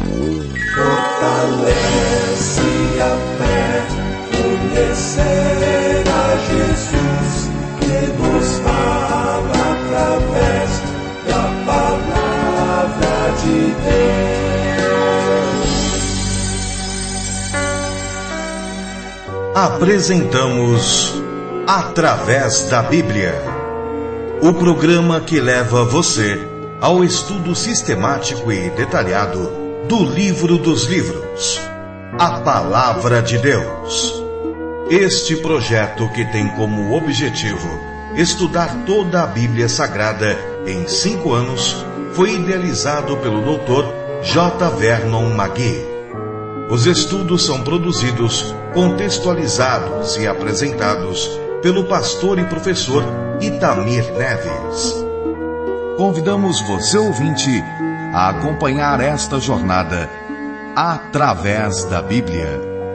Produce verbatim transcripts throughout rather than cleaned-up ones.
Fortalece a fé, conhecer a Jesus, que nos fala através da palavra de Deus. Apresentamos Através da Bíblia, o programa que leva você ao estudo sistemático e detalhado do livro dos livros, a Palavra de Deus. Este projeto, que tem como objetivo estudar toda a Bíblia Sagrada em cinco anos, foi idealizado pelo doutor J. Vernon McGee. Os estudos são produzidos, contextualizados e apresentados pelo pastor e professor Itamir Neves. Convidamos você, ouvinte, a acompanhar esta jornada através da Bíblia.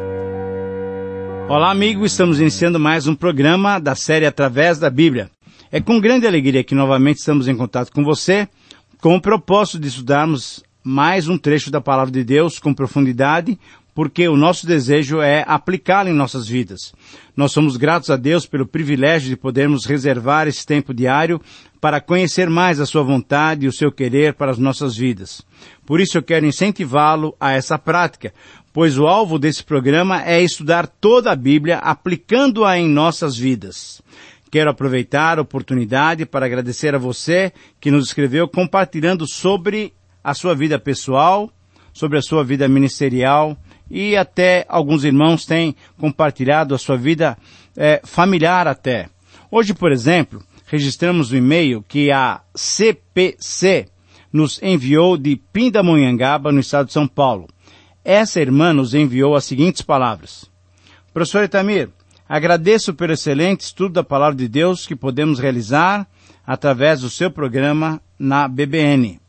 Olá, amigo, estamos iniciando mais um programa da série Através da Bíblia. É com grande alegria que novamente estamos em contato com você, com o propósito de estudarmos mais um trecho da Palavra de Deus com profundidade, porque o nosso desejo é aplicá-la em nossas vidas. Nós somos gratos a Deus pelo privilégio de podermos reservar esse tempo diário para conhecer mais a sua vontade e o seu querer para as nossas vidas. Por isso eu quero incentivá-lo a essa prática, pois o alvo desse programa é estudar toda a Bíblia, aplicando-a em nossas vidas. Quero aproveitar a oportunidade para agradecer a você que nos escreveu compartilhando sobre a sua vida pessoal, sobre a sua vida ministerial, e até alguns irmãos têm compartilhado a sua vida é, familiar até. Hoje, por exemplo, registramos um e-mail que a C P C nos enviou de Pindamonhangaba, no estado de São Paulo. Essa irmã nos enviou as seguintes palavras: Professor Itamir, agradeço pelo excelente estudo da Palavra de Deus que podemos realizar através do seu programa na B B N.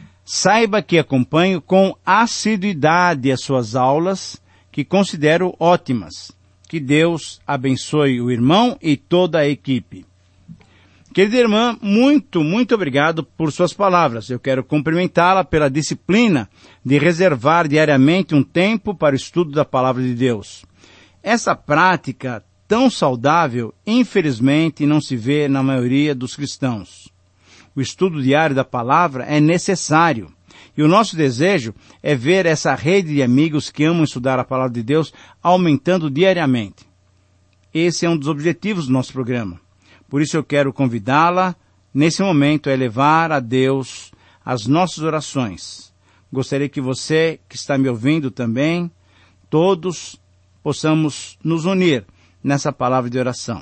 Saiba que acompanho com assiduidade as suas aulas, que considero ótimas. Que Deus abençoe o irmão e toda a equipe. Querida irmã, muito, muito obrigado por suas palavras. Eu quero cumprimentá-la pela disciplina de reservar diariamente um tempo para o estudo da Palavra de Deus. Essa prática tão saudável, infelizmente, não se vê na maioria dos cristãos. O estudo diário da palavra é necessário. E o nosso desejo é ver essa rede de amigos que amam estudar a palavra de Deus aumentando diariamente. Esse é um dos objetivos do nosso programa. Por isso eu quero convidá-la, nesse momento, a elevar a Deus as nossas orações. Gostaria que você, que está me ouvindo também, todos possamos nos unir nessa palavra de oração.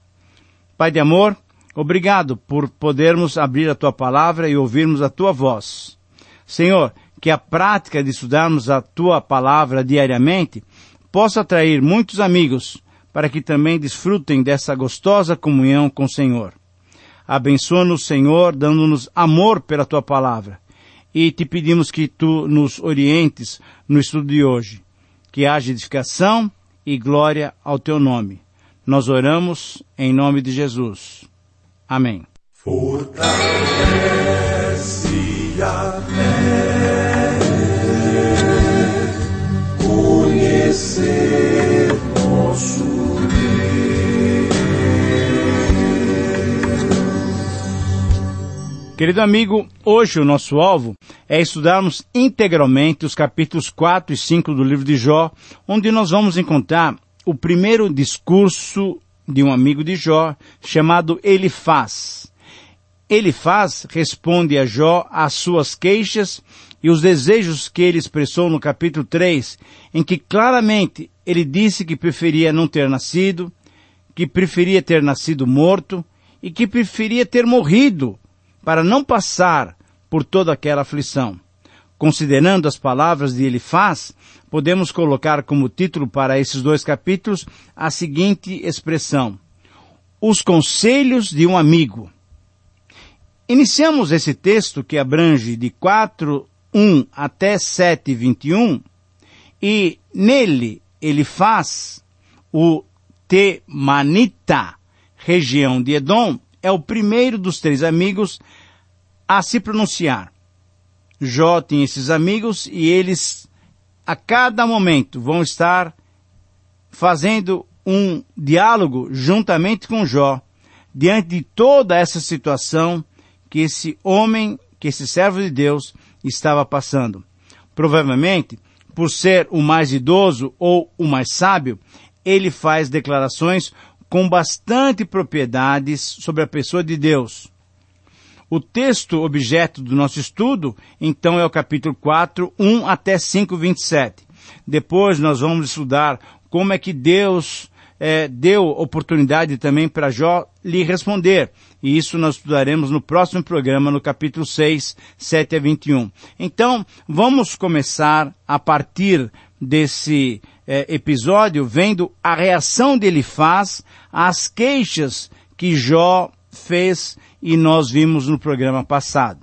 Pai de amor, obrigado por podermos abrir a Tua palavra e ouvirmos a Tua voz. Senhor, que a prática de estudarmos a Tua palavra diariamente possa atrair muitos amigos para que também desfrutem dessa gostosa comunhão com o Senhor. Abençoa-nos, Senhor, dando-nos amor pela Tua palavra. E te pedimos que Tu nos orientes no estudo de hoje. Que haja edificação e glória ao Teu nome. Nós oramos em nome de Jesus. Amém. Fortalece a fé, conhecer nosso Deus. Querido amigo, hoje o nosso alvo é estudarmos integralmente os capítulos quatro e cinco do livro de Jó, onde nós vamos encontrar o primeiro discurso de um amigo de Jó, chamado Elifaz. Elifaz responde a Jó às suas queixas e os desejos que ele expressou no capítulo três, em que claramente ele disse que preferia não ter nascido, que preferia ter nascido morto e que preferia ter morrido para não passar por toda aquela aflição. Considerando as palavras de Elifaz, podemos colocar como título para esses dois capítulos a seguinte expressão: os conselhos de um amigo. Iniciamos esse texto que abrange de quatro, um até sete, vinte e um, e nele Elifaz, o Temanita, região de Edom, é o primeiro dos três amigos a se pronunciar. Jó tinha esses amigos e eles, a cada momento, vão estar fazendo um diálogo juntamente com Jó, diante de toda essa situação que esse homem, que esse servo de Deus estava passando. Provavelmente, por ser o mais idoso ou o mais sábio, ele faz declarações com bastante propriedades sobre a pessoa de Deus. O texto objeto do nosso estudo, então, é o capítulo quatro, um até cinco, vinte e sete. Depois nós vamos estudar como é que Deus é, deu oportunidade também para Jó lhe responder. E isso nós estudaremos no próximo programa, no capítulo seis, sete a vinte e um. Então, vamos começar a partir desse é, episódio, vendo a reação de Elifaz às queixas que Jó fez e nós vimos no programa passado.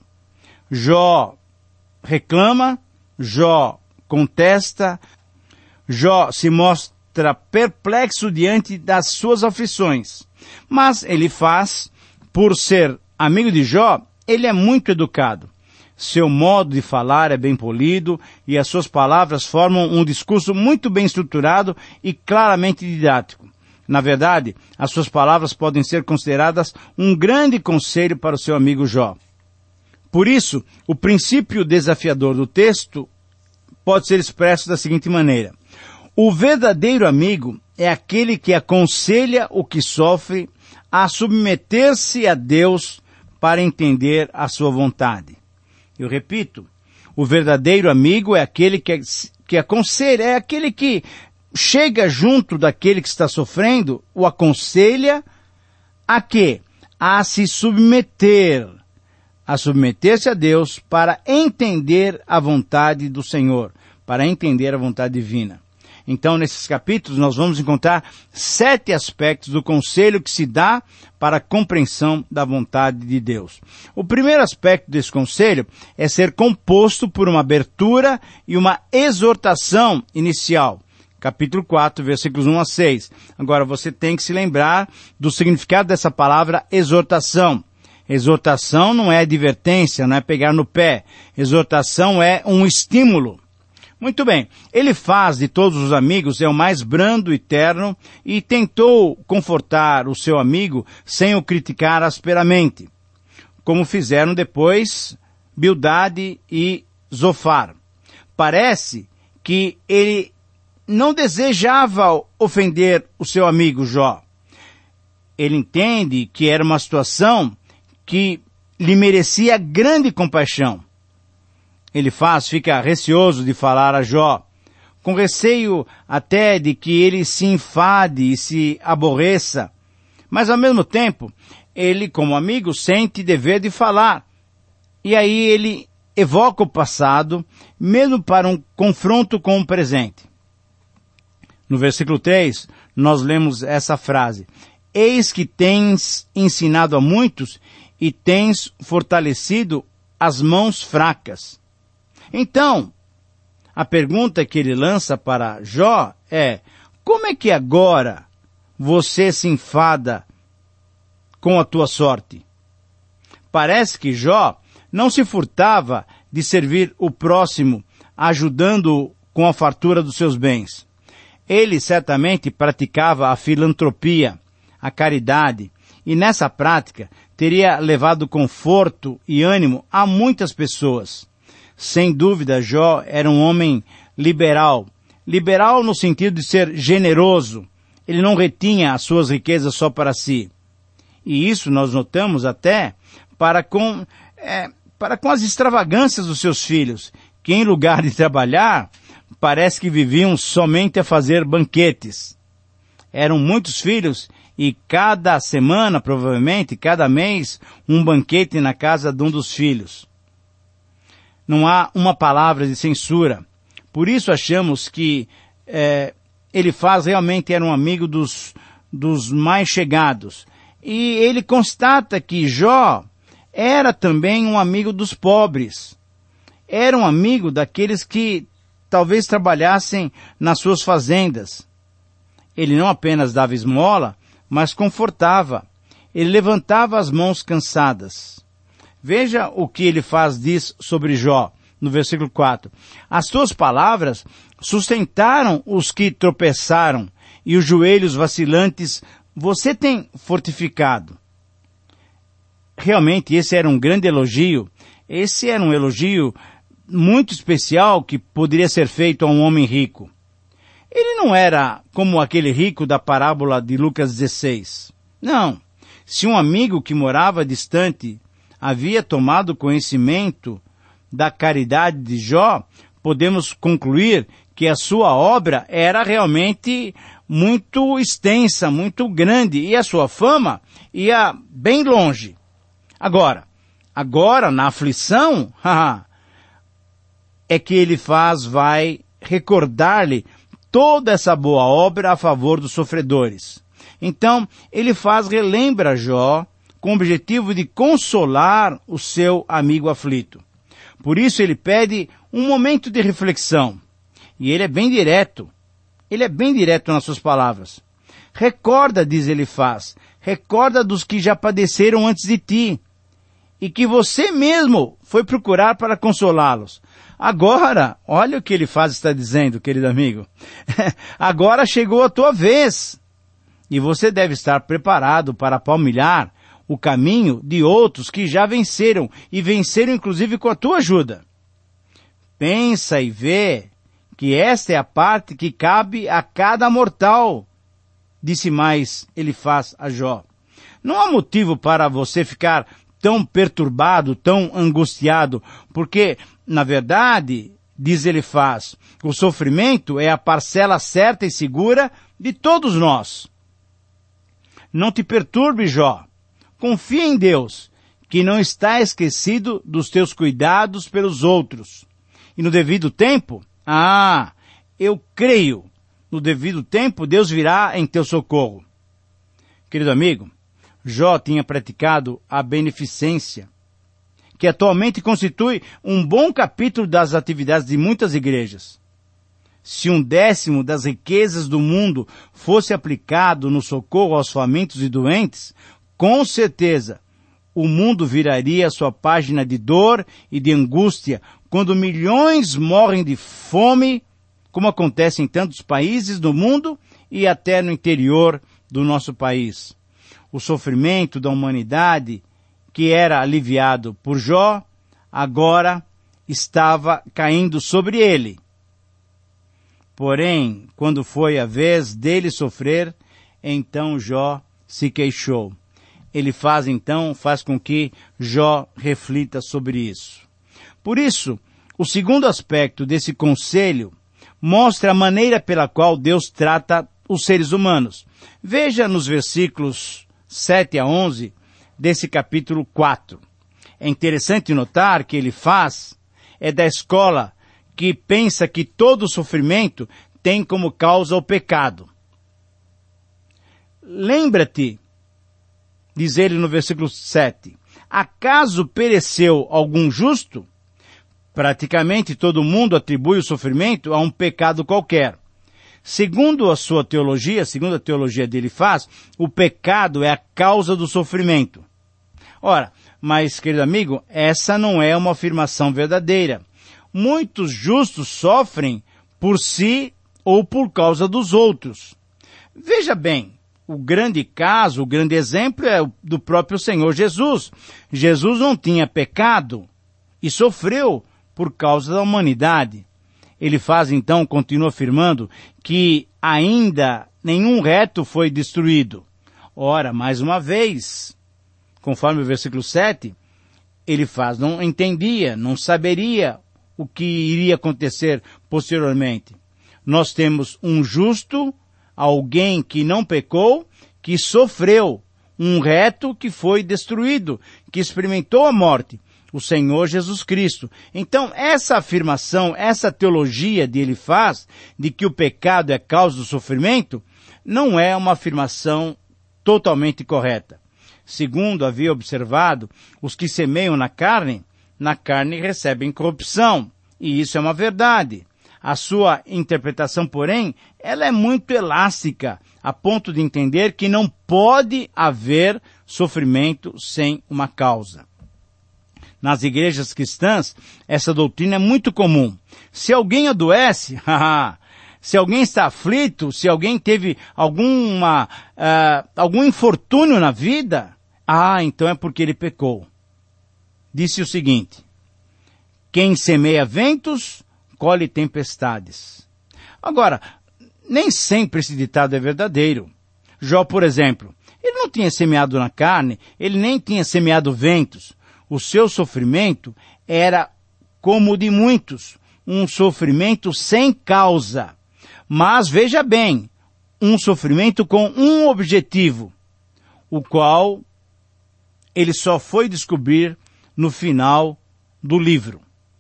Jó reclama, Jó contesta, Jó se mostra perplexo diante das suas aflições. Mas Elifaz, por ser amigo de Jó, ele é muito educado. Seu modo de falar é bem polido e as suas palavras formam um discurso muito bem estruturado e claramente didático. Na verdade, as suas palavras podem ser consideradas um grande conselho para o seu amigo Jó. Por isso, o princípio desafiador do texto pode ser expresso da seguinte maneira: o verdadeiro amigo é aquele que aconselha o que sofre a submeter-se a Deus para entender a sua vontade. Eu repito, o verdadeiro amigo é aquele que, que aconselha, é aquele que chega junto daquele que está sofrendo, o aconselha a quê? A se submeter, a submeter-se a Deus para entender a vontade do Senhor, para entender a vontade divina. Então, nesses capítulos, nós vamos encontrar sete aspectos do conselho que se dá para a compreensão da vontade de Deus. O primeiro aspecto desse conselho é ser composto por uma abertura e uma exortação inicial. Capítulo quatro, versículos um a seis. Agora, você tem que se lembrar do significado dessa palavra exortação. Exortação não é advertência, não é pegar no pé. Exortação é um estímulo. Muito bem, Elifaz de todos os amigos é o mais brando e terno e tentou confortar o seu amigo sem o criticar asperamente, como fizeram depois Bildade e Zofar. Parece que ele não desejava ofender o seu amigo Jó. Ele entende que era uma situação que lhe merecia grande compaixão. Elifaz fica receoso de falar a Jó, com receio até de que ele se enfade e se aborreça, mas ao mesmo tempo, ele, como amigo, sente dever de falar. E aí ele evoca o passado, mesmo para um confronto com o presente. No versículo três, nós lemos essa frase: eis que tens ensinado a muitos e tens fortalecido as mãos fracas. Então, a pergunta que ele lança para Jó é: como é que agora você se enfada com a tua sorte? Parece que Jó não se furtava de servir o próximo, ajudando-o com a fartura dos seus bens. Ele certamente praticava a filantropia, a caridade, e nessa prática teria levado conforto e ânimo a muitas pessoas. Sem dúvida, Jó era um homem liberal. Liberal no sentido de ser generoso. Ele não retinha as suas riquezas só para si. E isso nós notamos até para com, é, para com as extravagâncias dos seus filhos, que em lugar de trabalhar, parece que viviam somente a fazer banquetes. Eram muitos filhos e cada semana, provavelmente, cada mês, um banquete na casa de um dos filhos. Não há uma palavra de censura. Por isso achamos que é, Elifaz realmente era um amigo dos, dos mais chegados. E ele constata que Jó era também um amigo dos pobres. Era um amigo daqueles que talvez trabalhassem nas suas fazendas. Ele não apenas dava esmola, mas confortava. Ele levantava as mãos cansadas. Veja o que Elifaz diz sobre Jó, no versículo quatro. As tuas palavras sustentaram os que tropeçaram, e os joelhos vacilantes você tem fortificado. Realmente, esse era um grande elogio. Esse era um elogio muito especial que poderia ser feito a um homem rico. Ele não era como aquele rico da parábola de Lucas dezesseis. Não. Se um amigo que morava distante havia tomado conhecimento da caridade de Jó, podemos concluir que a sua obra era realmente muito extensa, muito grande, e a sua fama ia bem longe. Agora, agora na aflição, é que ele faz, vai recordar-lhe toda essa boa obra a favor dos sofredores. Então, ele faz, relembra Jó, com o objetivo de consolar o seu amigo aflito. Por isso ele pede um momento de reflexão. E ele é bem direto. Ele é bem direto nas suas palavras. Recorda, diz Elifaz, recorda dos que já padeceram antes de ti, e que você mesmo foi procurar para consolá-los. Agora, olha o que Elifaz está dizendo, querido amigo. Agora chegou a tua vez. E você deve estar preparado para palmilhar o caminho de outros que já venceram, e venceram inclusive com a tua ajuda. Pensa e vê que esta é a parte que cabe a cada mortal, disse mais Elifaz a Jó. Não há motivo para você ficar tão perturbado, tão angustiado, porque, na verdade, diz Elifaz, o sofrimento é a parcela certa e segura de todos nós. Não te perturbe, Jó. Confia em Deus, que não está esquecido dos teus cuidados pelos outros. E no devido tempo, ah, eu creio, no devido tempo Deus virá em teu socorro. Querido amigo, Jó tinha praticado a beneficência, que atualmente constitui um bom capítulo das atividades de muitas igrejas. Se um décimo das riquezas do mundo fosse aplicado no socorro aos famintos e doentes, com certeza o mundo viraria sua página de dor e de angústia, quando milhões morrem de fome, como acontece em tantos países do mundo e até no interior do nosso país. O sofrimento da humanidade, que era aliviado por Jó, agora estava caindo sobre ele. Porém, quando foi a vez dele sofrer, então Jó se queixou. Ele faz então, faz com que Jó reflita sobre isso. Por isso, o segundo aspecto desse conselho mostra a maneira pela qual Deus trata os seres humanos. Veja nos versículos sete a onze desse capítulo quatro. É interessante notar que ele faz, é da escola que pensa que todo sofrimento tem como causa o pecado. Lembra-te, diz ele no versículo sete, acaso pereceu algum justo? Praticamente todo mundo atribui o sofrimento a um pecado qualquer. Segundo a sua teologia, segundo a teologia dele faz, o pecado é a causa do sofrimento. Ora, mas, querido amigo, essa não é uma afirmação verdadeira. Muitos justos sofrem por si ou por causa dos outros. Veja bem, o grande caso, o grande exemplo é o do próprio Senhor Jesus. Jesus não tinha pecado e sofreu por causa da humanidade. Ele faz então, continua afirmando, que ainda nenhum reto foi destruído. Ora, mais uma vez, conforme o versículo sete, ele faz, não entendia, não saberia o que iria acontecer posteriormente. Nós temos um justo, alguém que não pecou, que sofreu, um reto que foi destruído, que experimentou a morte, o Senhor Jesus Cristo. Então, essa afirmação, essa teologia de Elifaz, de que o pecado é causa do sofrimento, não é uma afirmação totalmente correta. Segundo havia observado, os que semeiam na carne, na carne recebem corrupção. E isso é uma verdade. A sua interpretação, porém, ela é muito elástica, a ponto de entender que não pode haver sofrimento sem uma causa. nas igrejas cristãs, essa doutrina é muito comum. Se alguém adoece, se alguém está aflito, se alguém teve alguma, uh, algum infortúnio na vida, ah, então é porque ele pecou. Disse o seguinte: quem semeia ventos, colhe tempestades. Agora, nem sempre esse ditado é verdadeiro. Jó, por exemplo, ele não tinha semeado na carne, ele nem tinha semeado ventos. O seu sofrimento era como o de muitos, um sofrimento sem causa. Mas, veja bem, um sofrimento com um objetivo, o qual ele só foi descobrir no final do livro,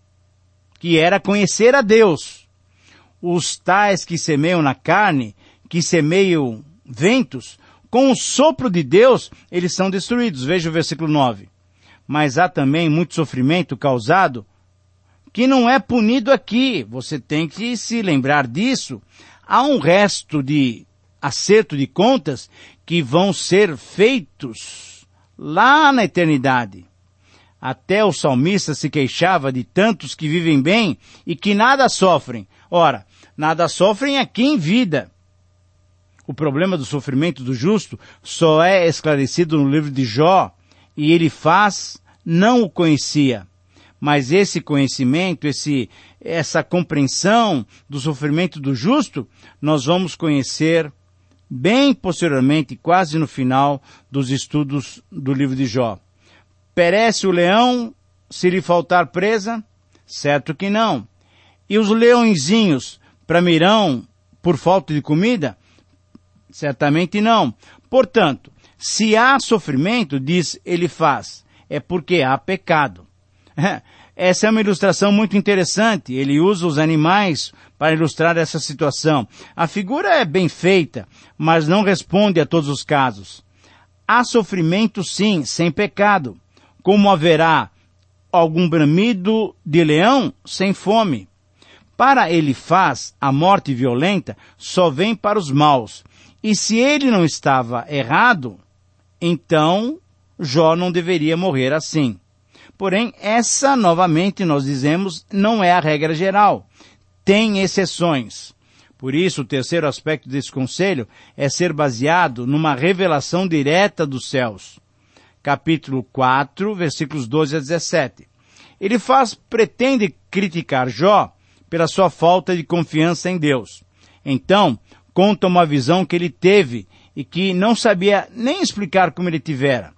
que era conhecer a Deus. Os tais que semeiam na carne, que semeiam ventos, com o sopro de Deus, eles são destruídos. Veja o versículo nove. Mas há também muito sofrimento causado que não é punido aqui. Você tem que se lembrar disso. Há um resto de acerto de contas que vão ser feitos lá na eternidade. Até o salmista se queixava de tantos que vivem bem e que nada sofrem. Ora, nada sofrem aqui em vida. O problema do sofrimento do justo só é esclarecido no livro de Jó, e ele faz, não o conhecia. Mas esse conhecimento, esse, essa compreensão do sofrimento do justo, nós vamos conhecer bem posteriormente, quase no final dos estudos do livro de Jó. Perece o leão se lhe faltar presa? Certo que não. E os leõezinhos bramirão por falta de comida? Certamente não. Portanto, se há sofrimento, diz Elifaz, é porque há pecado. Essa é uma ilustração muito interessante. Ele usa os animais para ilustrar essa situação. A figura é bem feita, mas não responde a todos os casos. Há sofrimento, sim, sem pecado. Como haverá algum bramido de leão sem fome? Para Elifaz, a morte violenta só vem para os maus. E se ele não estava errado, então Jó não deveria morrer assim. Porém, essa, novamente, nós dizemos, não é a regra geral. Tem exceções. Por isso, o terceiro aspecto desse conselho é ser baseado numa revelação direta dos céus. Capítulo quatro, versículos doze a dezessete. Ele faz, pretende criticar Jó pela sua falta de confiança em Deus. Então, conta uma visão que ele teve e que não sabia nem explicar como ele tivera.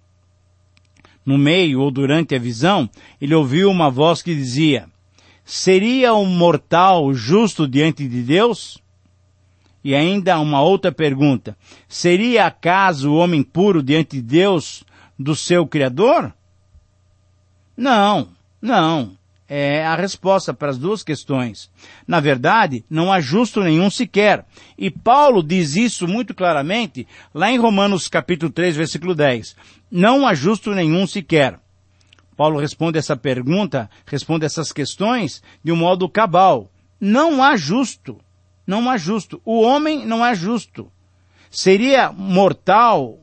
No meio ou durante a visão, ele ouviu uma voz que dizia: seria um mortal justo diante de Deus? E ainda uma outra pergunta: seria acaso o homem puro diante de Deus do seu Criador? Não, não. É a resposta para as duas questões. Na verdade, não há justo nenhum sequer. E Paulo diz isso muito claramente lá em Romanos capítulo três, versículo dez. Não há justo nenhum sequer. Paulo responde essa pergunta, responde essas questões de um modo cabal. Não há justo. Não há justo. O homem não é justo. Seria mortal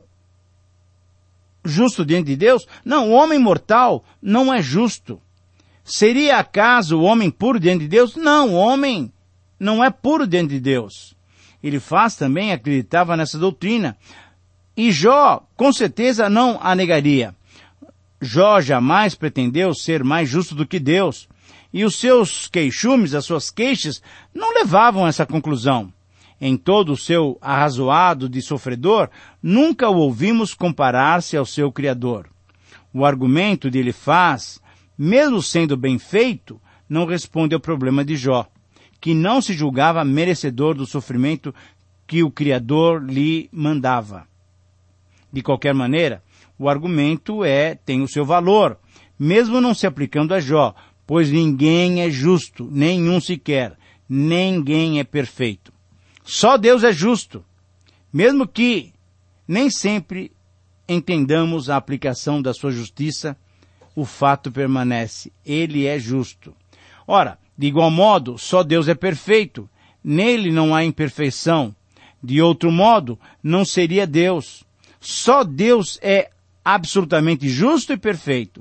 justo diante de Deus? Não, o homem mortal não é justo. Seria acaso o homem puro diante de Deus? Não, o homem não é puro diante de Deus. Elifaz também acreditava nessa doutrina. E Jó, com certeza, não a negaria. Jó jamais pretendeu ser mais justo do que Deus. E os seus queixumes, as suas queixas, não levavam a essa conclusão. Em todo o seu arrazoado de sofredor, nunca o ouvimos comparar-se ao seu Criador. O argumento de Elifaz, mesmo sendo bem feito, não responde ao problema de Jó, que não se julgava merecedor do sofrimento que o Criador lhe mandava. De qualquer maneira, o argumento é, tem o seu valor, mesmo não se aplicando a Jó, pois ninguém é justo, nenhum sequer, ninguém é perfeito. Só Deus é justo, mesmo que nem sempre entendamos a aplicação da sua justiça, o fato permanece, ele é justo. Ora, de igual modo, só Deus é perfeito, nele não há imperfeição. De outro modo, não seria Deus. Só Deus é absolutamente justo e perfeito.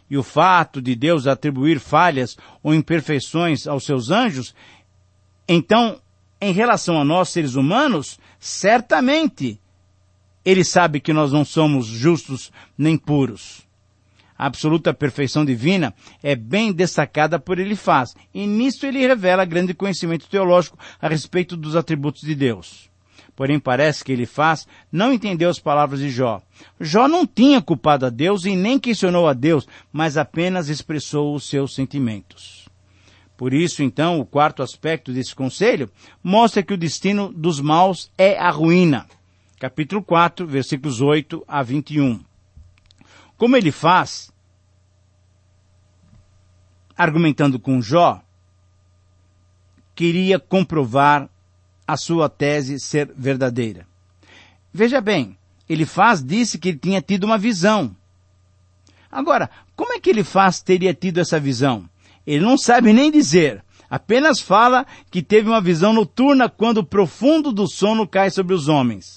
e o fato de Deus atribuir falhas ou imperfeições aos seus anjos, então, em relação a nós, seres humanos, certamente Ele sabe que nós não somos justos nem puros. A absoluta perfeição divina é bem destacada por Elifaz, e nisso ele revela grande conhecimento teológico a respeito dos atributos de Deus. Porém, parece que Elifaz não entendeu as palavras de Jó. Jó não tinha culpado a Deus e nem questionou a Deus, mas apenas expressou os seus sentimentos. Por isso, então, o quarto aspecto desse conselho mostra que o destino dos maus é a ruína. Capítulo quatro, versículos oito a vinte e um. Como Elifaz, argumentando com Jó, queria comprovar a sua tese ser verdadeira. Veja bem, Elifaz disse que ele tinha tido uma visão. Agora, como é que Elifaz teria tido essa visão? Ele não sabe nem dizer, apenas fala que teve uma visão noturna quando o profundo do sono cai sobre os homens.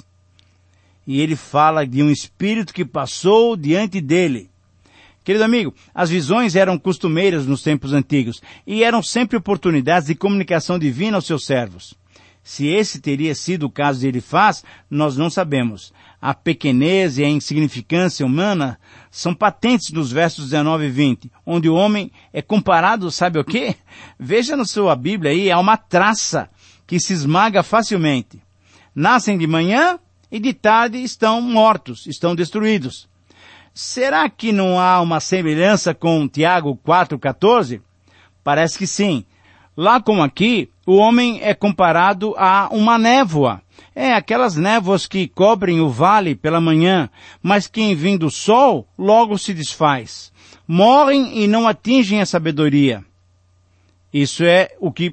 E ele fala de um espírito que passou diante dele. Querido amigo, as visões eram costumeiras nos tempos antigos e eram sempre oportunidades de comunicação divina aos seus servos. Se esse teria sido o caso de Elifaz, nós não sabemos. A pequenez e a insignificância humana são patentes nos versos dezenove e vinte, onde o homem é comparado, sabe o quê? Veja na sua Bíblia aí, há uma traça que se esmaga facilmente. Nascem de manhã e de tarde estão mortos, estão destruídos. Será que não há uma semelhança com Tiago quatro, quatorze? Parece que sim. Lá como aqui, o homem é comparado a uma névoa. É, aquelas névoas que cobrem o vale pela manhã, mas que em vindo o sol, logo se desfaz. Morrem e não atingem a sabedoria. Isso é o que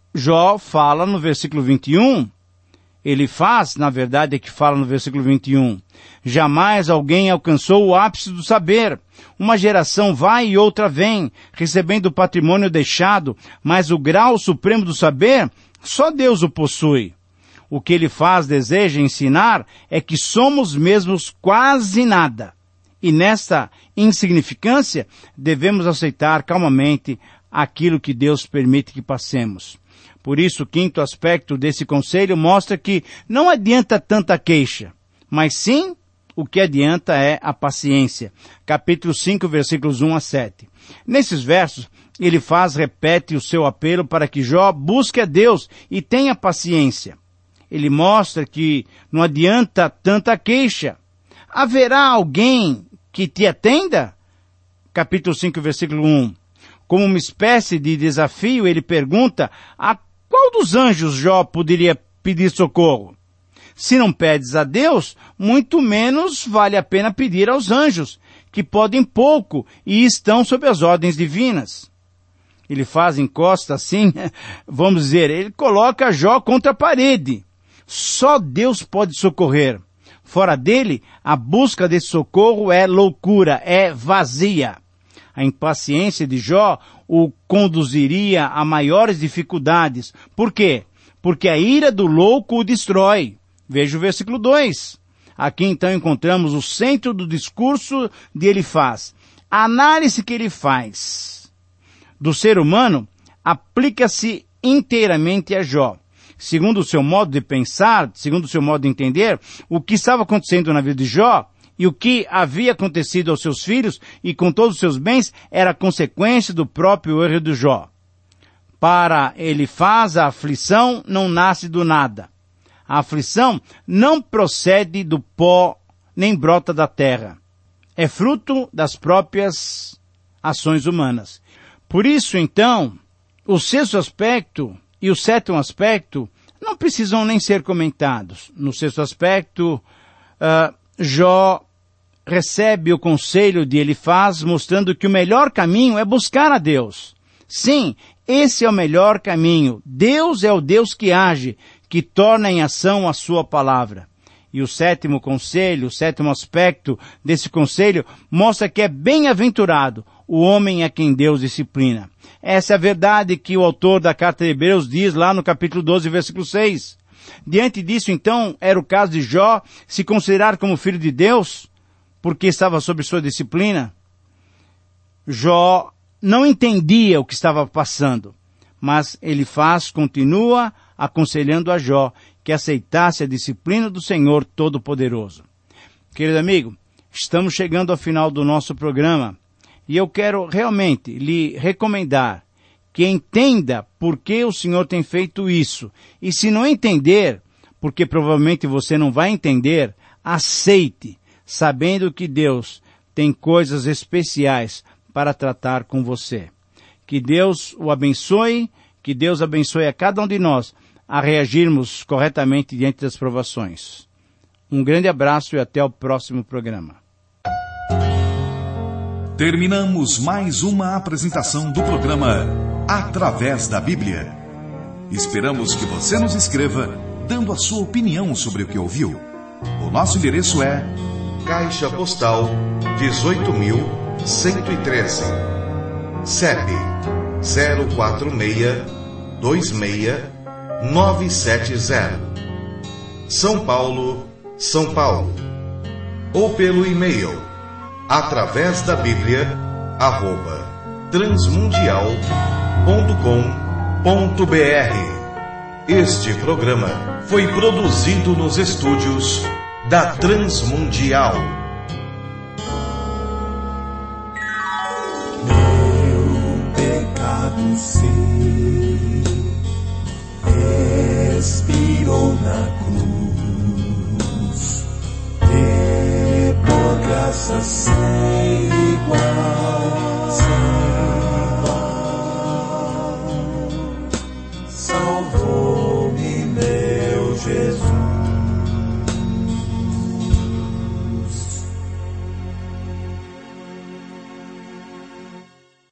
Jó fala no versículo vinte e um. Elifaz, na verdade, é que fala no versículo vinte e um. Jamais alguém alcançou o ápice do saber. Uma geração vai e outra vem, recebendo o patrimônio deixado, mas o grau supremo do saber, só Deus o possui. O que Elifaz deseja ensinar é que somos mesmos quase nada. E nesta insignificância, devemos aceitar calmamente aquilo que Deus permite que passemos. Por isso, o quinto aspecto desse conselho mostra que não adianta tanta queixa, mas sim o que adianta é a paciência. Capítulo cinco, versículos um a sete. Nesses versos, Elifaz repete o seu apelo para que Jó busque a Deus e tenha paciência. Ele mostra que não adianta tanta queixa. Haverá alguém que te atenda? Capítulo cinco, versículo um. Como uma espécie de desafio, ele pergunta a qual dos anjos Jó poderia pedir socorro? Se não pedes a Deus, muito menos vale a pena pedir aos anjos, que podem pouco e estão sob as ordens divinas. Ele faz encosta assim, vamos dizer, ele coloca Jó contra a parede. Só Deus pode socorrer. Fora dele, a busca desse socorro é loucura, é vazia. A impaciência de Jó o conduziria a maiores dificuldades. Por quê? Porque a ira do louco o destrói. Veja o versículo dois. Aqui então encontramos o centro do discurso de Elifaz. A análise que ele faz do ser humano aplica-se inteiramente a Jó. Segundo o seu modo de pensar, segundo o seu modo de entender, o que estava acontecendo na vida de Jó e o que havia acontecido aos seus filhos e com todos os seus bens era consequência do próprio erro de Jó. Para Elifaz, a aflição não nasce do nada. A aflição não procede do pó, nem brota da terra. É fruto das próprias ações humanas. Por isso, então, o sexto aspecto e o sétimo aspecto não precisam nem ser comentados. No sexto aspecto, uh, Jó recebe o conselho de Elifaz, mostrando que o melhor caminho é buscar a Deus. Sim, esse é o melhor caminho. Deus é o Deus que age, que torna em ação a sua palavra. E o sétimo conselho, o sétimo aspecto desse conselho, mostra que é bem-aventurado o homem a quem Deus disciplina. Essa é a verdade que o autor da carta de Hebreus diz lá no capítulo doze, versículo seis. Diante disso, então, era o caso de Jó se considerar como filho de Deus, porque estava sob sua disciplina. Jó não entendia o que estava passando, mas Elifaz continua aconselhando a Jó que aceitasse a disciplina do Senhor Todo-Poderoso. Querido amigo, estamos chegando ao final do nosso programa e eu quero realmente lhe recomendar que entenda por que o Senhor tem feito isso. E se não entender, porque provavelmente você não vai entender, aceite, sabendo que Deus tem coisas especiais para tratar com você. Que Deus o abençoe, que Deus abençoe a cada um de nós a reagirmos corretamente diante das provações. Um grande abraço e até o próximo programa. Terminamos mais uma apresentação do programa Através da Bíblia. Esperamos que você nos escreva dando a sua opinião sobre o que ouviu. O nosso endereço é Caixa Postal dezoito mil cento e treze, C E P zero quatro seis dois seis nove sete zero, São Paulo, São Paulo. Ou pelo e-mail através da Bíblia arroba transmundial ponto com ponto br. Este programa foi produzido nos estúdios da Transmundial. Meu pecado sim expirou na cruz, e por graça sem igual